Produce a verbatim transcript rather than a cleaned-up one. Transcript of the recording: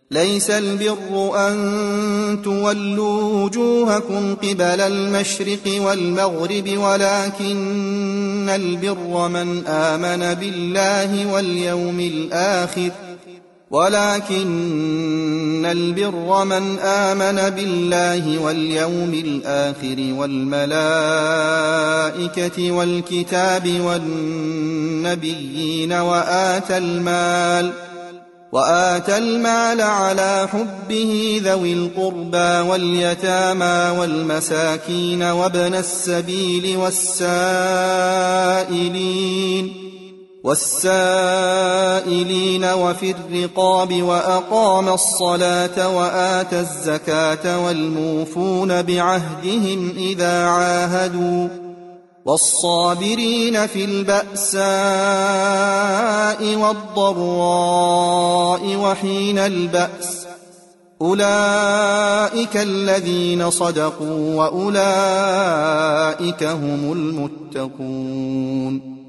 ليس البر أن تولوا وجوهكم قبل المشرق والمغرب ولكن البر من آمن بالله واليوم الآخر ولكن البر من آمن بالله واليوم الآخر والملائكة والكتاب والنبيين وآتى المال وآتى المال على حبه ذوي القربى واليتامى والمساكين وابن السبيل والسائلين والسائلين وفي الرقاب وأقام الصلاة وآتى الزكاة والموفون بعهدهم إذا عاهدوا والصابرين في البأساء والضراء وحين البأس أولئك الذين صدقوا وأولئك هم المتقون